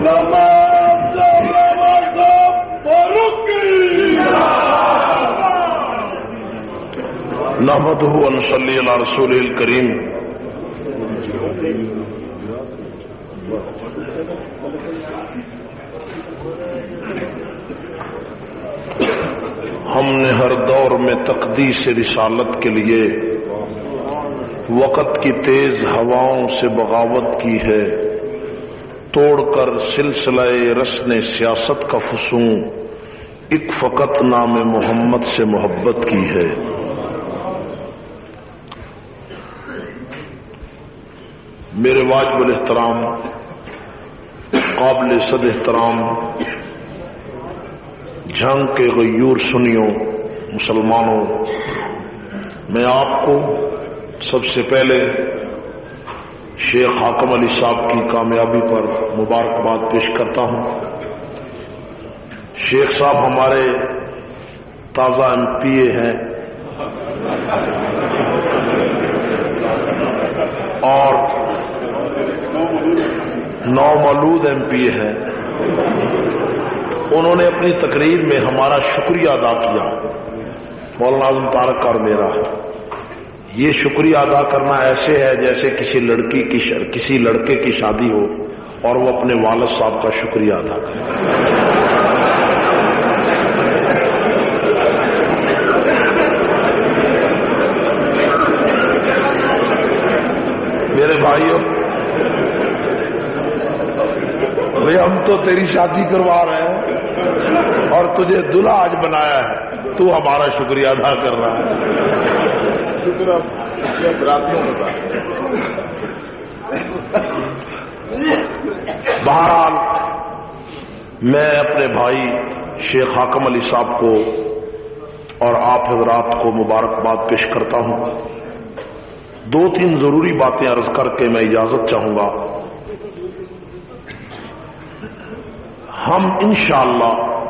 نحمده ونصلي على رسوله الكريم ہم نے ہر دور میں تقدیس رسالت کے لیے وقت کی تیز ہواؤں سے بغاوت کی ہے، توڑ کر سلسلہ رسن سیاست کا فسوں ایک فقط نام محمد سے محبت کی ہے۔ میرے واجب الاحترام قابل صد احترام جھنگ کے غیور سنیوں مسلمانوں، میں آپ کو سب سے پہلے شیخ حاکم علی صاحب کی کامیابی پر مبارکباد پیش کرتا ہوں۔ شیخ صاحب ہمارے تازہ MP ہیں اور نومولود MP ہیں۔ انہوں نے اپنی تقریر میں ہمارا شکریہ ادا کیا، مولانا اعظم طارق اور میرا۔ یہ شکریہ ادا کرنا ایسے ہے جیسے کسی لڑکے کی شادی ہو اور وہ اپنے والد صاحب کا شکریہ ادا کرے۔ میرے بھائیوں، بھئی ہم تو تیری شادی کروا رہے ہیں اور تجھے دلہا آج بنایا ہے، تو ہمارا شکریہ ادا کر رہا ہے۔ بہرحال میں اپنے بھائی شیخ حاکم علی صاحب کو اور آپ حضرات کو مبارکباد پیش کرتا ہوں۔ دو تین ضروری باتیں عرض کر کے میں اجازت چاہوں گا۔ ہم انشاءاللہ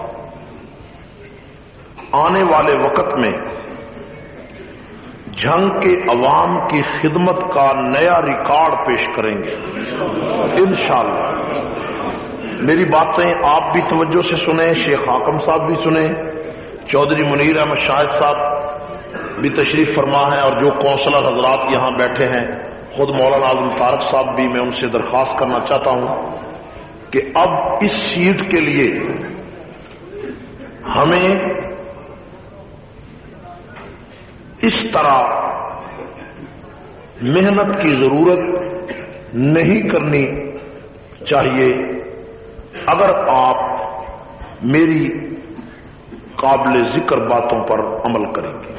آنے والے وقت میں جھنگ کے عوام کی خدمت کا نیا ریکارڈ پیش کریں گے انشاءاللہ۔ میری باتیں آپ بھی توجہ سے سنیں، شیخ حاکم صاحب بھی سنیں، چودھری منیر احمد شاہد صاحب بھی تشریف فرما ہے، اور جو کونسلر حضرات یہاں بیٹھے ہیں، خود مولانا اعظم طارق صاحب بھی، میں ان سے درخواست کرنا چاہتا ہوں کہ اب اس سیٹ کے لیے ہمیں اس طرح محنت کی ضرورت نہیں کرنی چاہیے اگر آپ میری قابل ذکر باتوں پر عمل کریں گے۔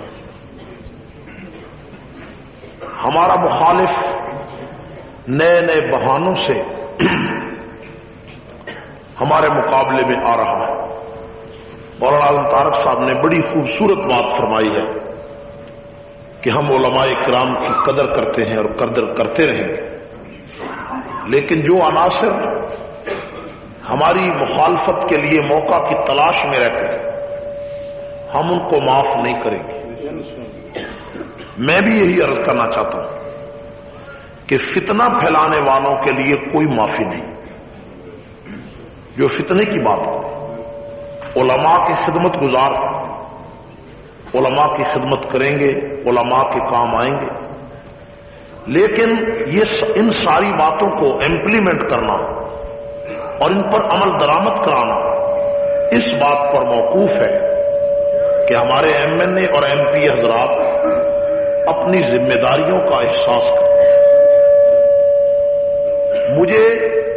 ہمارا مخالف نئے نئے بہانوں سے ہمارے مقابلے میں آ رہا ہے۔ مولانا اعظم طارق صاحب نے بڑی خوبصورت بات فرمائی ہے کہ ہم علماء کرام کی قدر کرتے ہیں اور قدر کرتے رہیں گے، لیکن جو عناصر ہماری مخالفت کے لیے موقع کی تلاش میں رہتے ہیں ہم ان کو معاف نہیں کریں گے۔ میں بھی یہی عرض کرنا چاہتا ہوں کہ فتنہ پھیلانے والوں کے لیے کوئی معافی نہیں۔ جو فتنے کی بات ہے، علماء کی خدمت گزار، علماء کی خدمت کریں گے، علماء کے کام آئیں گے، لیکن ان ساری باتوں کو امپلیمنٹ کرنا اور ان پر عمل درآمد کرانا اس بات پر موقوف ہے کہ ہمارے MNA اور MP حضرات اپنی ذمہ داریوں کا احساس کریں۔ مجھے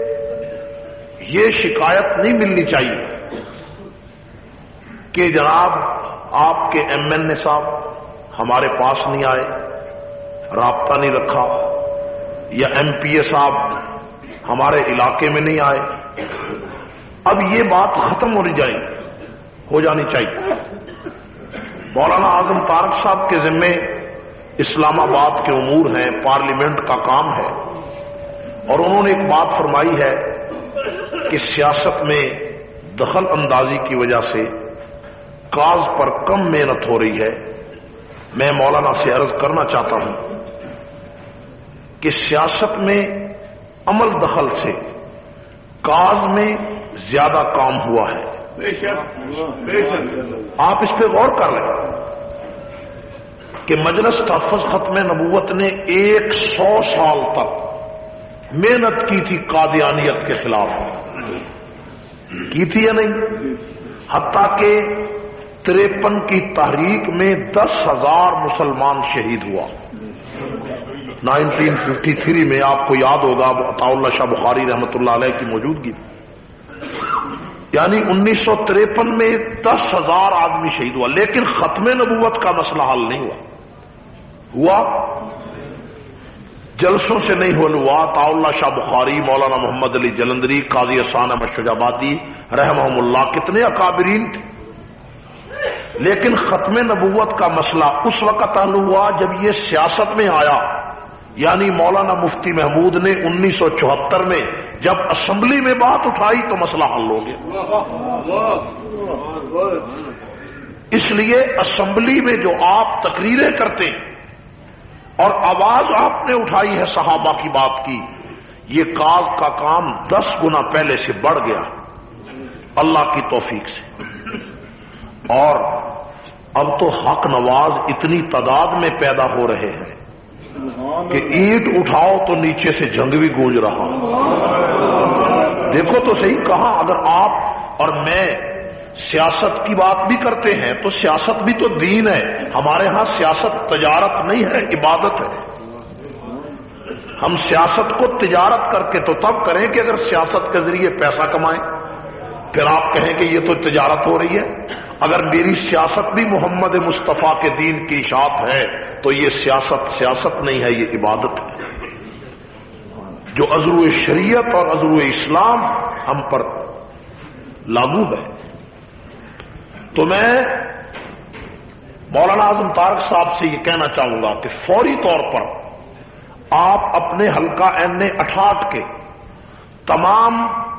یہ شکایت نہیں ملنی چاہیے کہ جناب آپ کے MNA صاحب ہمارے پاس نہیں آئے، رابطہ نہیں رکھا، یا MPA صاحب ہمارے علاقے میں نہیں آئے۔ اب یہ بات ختم ہو جانی چاہیے۔ مولانا اعظم طارق صاحب کے ذمے اسلام آباد کے امور ہیں، پارلیمنٹ کا کام ہے، اور انہوں نے ایک بات فرمائی ہے کہ سیاست میں دخل اندازی کی وجہ سے کاز پر کم محنت ہو رہی ہے۔ میں مولانا سے عرض کرنا چاہتا ہوں کہ سیاست میں عمل دخل سے کاز میں زیادہ کام ہوا ہے. آپ اس پہ غور کر لیں کہ مجلس تحفظ ختم نبوت نے 100 سال تک محنت کی تھی قادیانیت کے خلاف. کی تھی یا نہیں؟ حتیٰ کہ 53 کی تحریک میں 10,000 مسلمان شہید ہوا. 1953 میں آپ کو یاد ہوگا عطا اللہ شاہ بخاری رحمۃ اللہ علیہ کی موجودگی، یعنی 1953 میں 10,000 آدمی شہید ہوا. لیکن ختم نبوت کا مسئلہ حل نہیں ہوا. جلسوں سے نہیں ہوا. عطا اللہ شاہ بخاری، مولانا محمد علی جلندری، قاضی احسان احمد شجابادی رحمہم اللہ کتنے اکابرین تھے. لیکن ختم نبوت کا مسئلہ اس وقت حل ہوا جب یہ سیاست میں آیا. یعنی مولانا مفتی محمود نے 1974 میں جب اسمبلی میں بات اٹھائی تو مسئلہ حل ہو گیا. اس لیے اسمبلی میں جو آپ تقریریں کرتے ہیں اور آواز آپ نے اٹھائی ہے صحابہ کی بات کی، یہ کاز کا کام 10 گنا پہلے سے بڑھ گیا اللہ کی توفیق سے. اور اب تو حق نواز اتنی تعداد میں پیدا ہو رہے ہیں کہ اینٹ اٹھاؤ تو نیچے سے جنگ بھی گونج رہا. دیکھو تو صحیح، کہاں اگر آپ اور میں سیاست کی بات بھی کرتے ہیں تو سیاست بھی تو دین ہے. ہمارے ہاں سیاست تجارت نہیں ہے، عبادت ہے. ہم سیاست کو تجارت کر کے تو تب کریں کہ اگر سیاست کے ذریعے پیسہ کمائیں، پھر آپ کہیں کہ یہ تو تجارت ہو رہی ہے. اگر میری سیاست بھی محمد مصطفیٰ کے دین کی اشاعت ہے تو یہ سیاست نہیں ہے، یہ عبادت ہے جو عذرو شریعت اور عذرو اسلام ہم پر لاگو ہے. تو میں مولانا اعظم طارق صاحب سے یہ کہنا چاہوں گا کہ فوری طور پر آپ اپنے حلقہ NA 68 کے تمام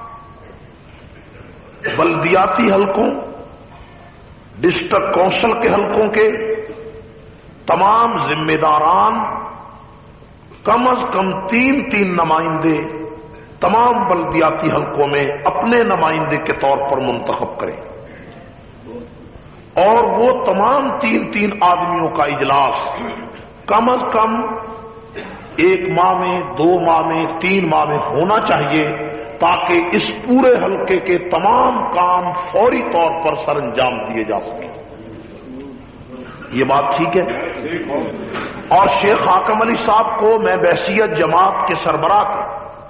بلدیاتی حلقوں، ڈسٹرکٹ کونسل کے حلقوں کے تمام ذمہ داران کم از کم 3 نمائندے تمام بلدیاتی حلقوں میں اپنے نمائندے کے طور پر منتخب کریں، اور وہ تمام 3 آدمیوں کا اجلاس کم از کم 1 ماہ میں، 2 ماہ میں، 3 ماہ میں ہونا چاہیے تاکہ اس پورے حلقے کے تمام کام فوری طور پر سر انجام دیے جا سکیں. یہ بات ٹھیک ہے؟ اور شیخ حاکم علی صاحب کو میں بحیثیت جماعت کے سربراہ کا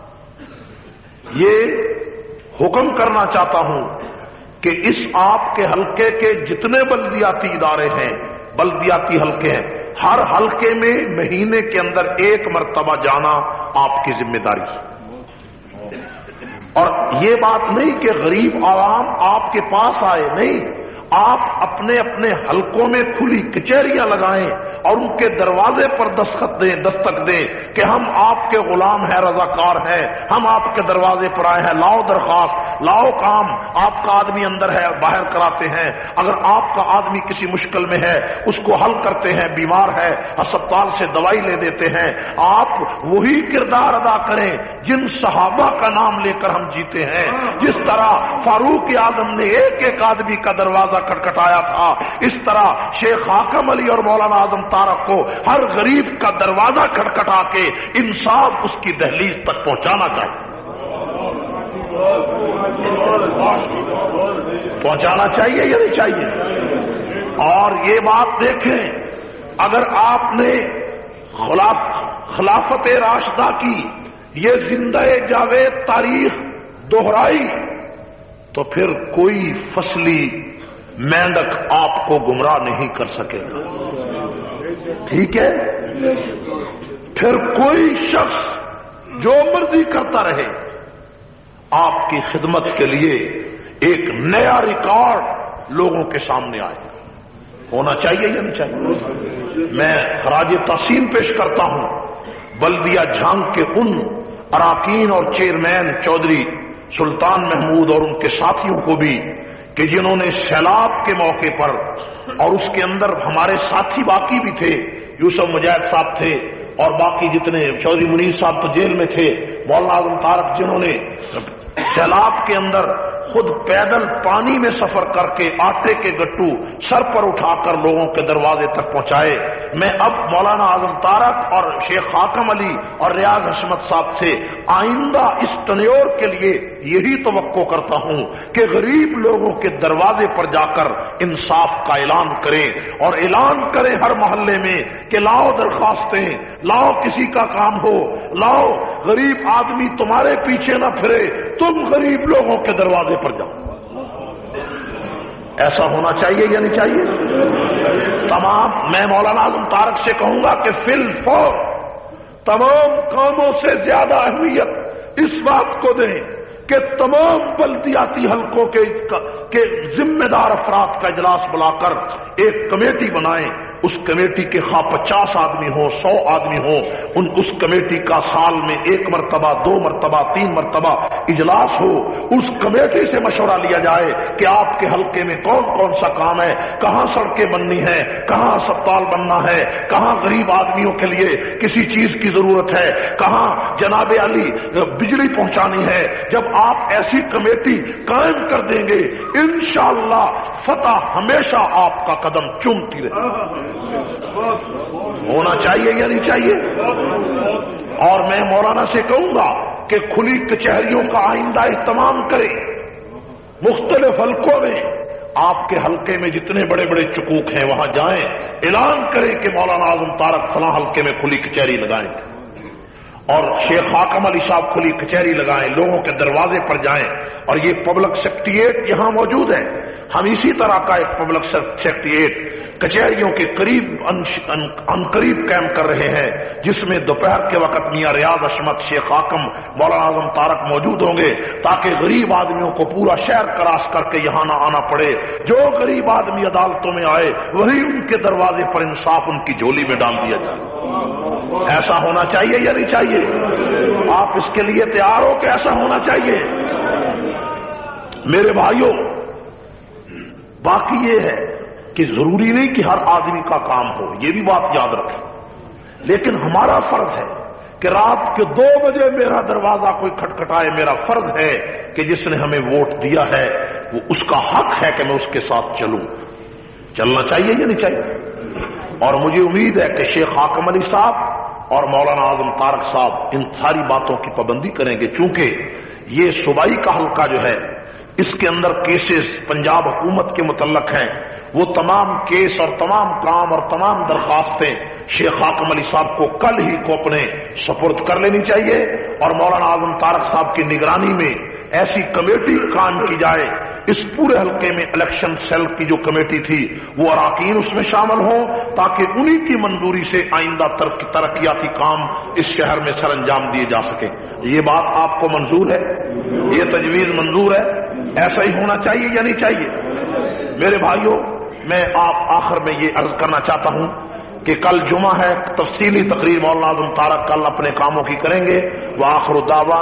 یہ حکم کرنا چاہتا ہوں کہ اس آپ کے حلقے کے جتنے بلدیاتی ادارے ہیں، بلدیاتی حلقے ہیں، ہر حلقے میں مہینے کے اندر 1 مرتبہ جانا آپ کی ذمہ داری ہے. اور یہ بات نہیں کہ غریب عوام آپ کے پاس آئے، نہیں، آپ اپنے اپنے حلقوں میں کھلی کچہریاں لگائیں اور ان کے دروازے پر دستک دیں کہ ہم آپ کے غلام ہیں، رضاکار ہیں، ہم آپ کے دروازے پر آئے ہیں، لاؤ درخواست، لاؤ کام. آپ کا آدمی اندر ہے باہر کراتے ہیں. اگر آپ کا آدمی کسی مشکل میں ہے اس کو حل کرتے ہیں، بیمار ہے ہسپتال سے دوائی لے دیتے ہیں. آپ وہی کردار ادا کریں جن صحابہ کا نام لے کر ہم جیتے ہیں. جس طرح فاروق اعظم نے ایک آدمی کا دروازہ کھٹکھٹایا تھا، اس طرح شیخ حاکم علی اور مولانا اعظم طارق کو ہر غریب کا دروازہ کھٹکھٹا کے انصاف اس کی دہلیز تک پہنچانا چاہیے. پہنچانا چاہیے یا نہیں چاہیے؟ اور یہ بات دیکھیں، اگر آپ نے خلافت راشدہ کی یہ زندہ جاوید تاریخ دہرائی تو پھر کوئی فصلی مینڈک آپ کو گمراہ نہیں کر سکے گا. ٹھیک ہے؟ پھر کوئی شخص جو مرضی کرتا رہے، آپ کی خدمت کے لیے ایک نیا ریکارڈ لوگوں کے سامنے آئے. ہونا چاہیے یا نہیں چاہیے؟ میں خراج تحسین پیش کرتا ہوں بلدیہ جھانگ کے ان اراکین اور چیئرمین چودھری سلطان محمود اور ان کے ساتھیوں کو بھی کہ جنہوں نے سیلاب کے موقع پر، اور اس کے اندر ہمارے ساتھی باقی بھی تھے، یوسف مجاہد صاحب تھے اور باقی جتنے، چودھری منیر صاحب تو جیل میں تھے، مولانا اعظم طارق جنہوں نے سیلاب کے اندر خود پیدل پانی میں سفر کر کے آٹے کے گٹو سر پر اٹھا کر لوگوں کے دروازے تک پہنچائے. میں اب مولانا اعظم طارق اور شیخ حاکم علی اور ریاض حشمت صاحب سے آئندہ اس ٹنیور کے لیے یہی توقع کرتا ہوں کہ غریب لوگوں کے دروازے پر جا کر انصاف کا اعلان کریں اور اعلان کریں ہر محلے میں کہ لاؤ درخواستیں، لاؤ کسی کا کام ہو، لاؤ غریب آدمی تمہارے پیچھے نہ پھرے، تم غریب لوگوں کے دروازے پر جاؤ. ایسا ہونا چاہیے یا نہیں چاہیے؟ تمام میں مولانا اعظم طارق سے کہوں گا کہ فی الفور تمام کاموں سے زیادہ اہمیت اس بات کو دیں کہ تمام بلدیاتی حلقوں کے ذمہ دار افراد کا اجلاس بلا کر ایک کمیٹی بنائیں. اس کمیٹی کے خواہ 50 آدمی ہو، 100 آدمی ہو، اس کمیٹی کا سال میں 1 مرتبہ، 2 مرتبہ، 3 مرتبہ اجلاس ہو. اس کمیٹی سے مشورہ لیا جائے کہ آپ کے حلقے میں کون کون سا کام ہے، کہاں سڑکیں بننی ہیں، کہاں اسپتال بننا ہے، کہاں غریب آدمیوں کے لیے کسی چیز کی ضرورت ہے، کہاں جناب علی بجلی پہنچانی ہے. جب آپ ایسی کمیٹی قائم کر دیں گے انشاءاللہ فتح ہمیشہ آپ کا قدم چومتی رہے. ہونا چاہیے یا نہیں چاہیے؟ اور میں مولانا سے کہوں گا کہ کھلی کچہریوں کا آئندہ اہتمام کریں. مختلف حلقوں میں آپ کے حلقے میں جتنے بڑے بڑے چکوک ہیں وہاں جائیں، اعلان کریں کہ مولانا اعظم طارق فلاں حلقے میں کھلی کچہری لگائیں اور شیخ حاکم علی صاحب کھلی کچہری لگائیں، لوگوں کے دروازے پر جائیں. اور یہ پبلک سیکریٹریٹ یہاں موجود ہے. ہم اسی طرح کا ایک پبلک سیکریٹریٹ کچہریوں کے قریب قریب قائم کر رہے ہیں جس میں دوپہر کے وقت میاں ریاض حشمت، شیخ حاکم، مولانا اعظم طارق موجود ہوں گے تاکہ غریب آدمیوں کو پورا شہر کراس کر کے یہاں نہ آنا پڑے. جو غریب آدمی عدالتوں میں آئے وہی ان کے دروازے پر انصاف ان کی جھولی میں ڈال دیا جائے. ایسا ہونا چاہیے یا نہیں چاہیے؟ آپ اس کے لیے تیار ہو کہ ایسا ہونا چاہیے؟ میرے بھائیوں، باقی یہ ہے کہ ضروری نہیں کہ ہر آدمی کا کام ہو، یہ بھی بات یاد رکھیں. لیکن ہمارا فرض ہے کہ رات کے 2 بجے میرا دروازہ کوئی کھٹکھٹائے، میرا فرض ہے کہ جس نے ہمیں ووٹ دیا ہے وہ اس کا حق ہے کہ میں اس کے ساتھ چلوں. چلنا چاہیے یا نہیں چاہیے؟ اور مجھے امید ہے کہ شیخ حاکم علی صاحب اور مولانا اعظم طارق صاحب ان ساری باتوں کی پابندی کریں گے، چونکہ یہ صوبائی کا حلقہ جو ہے اس کے اندر کیسز پنجاب حکومت کے متعلق ہیں. وہ تمام کیس اور تمام کام اور تمام درخواستیں شیخ حاکم علی صاحب کو کل ہی کو اپنے سپرد کر لینی چاہیے اور مولانا اعظم طارق صاحب کی نگرانی میں ایسی کمیٹی قائم کی جائے. اس پورے حلقے میں الیکشن سیل کی جو کمیٹی تھی وہ اراکین اس میں شامل ہوں تاکہ انہی کی منظوری سے آئندہ ترقیاتی کام اس شہر میں سر انجام دیے جا سکیں. یہ بات آپ کو منظور ہے؟ یہ تجویز منظور ہے؟ ایسا ہی ہونا چاہیے یا نہیں چاہیے؟ میرے بھائیوں، میں آپ آخر میں یہ عرض کرنا چاہتا ہوں کہ کل جمعہ ہے، تفصیلی تقریر مولانا اعظم طارق کل اپنے کاموں کی کریں گے. وآخر دعوانا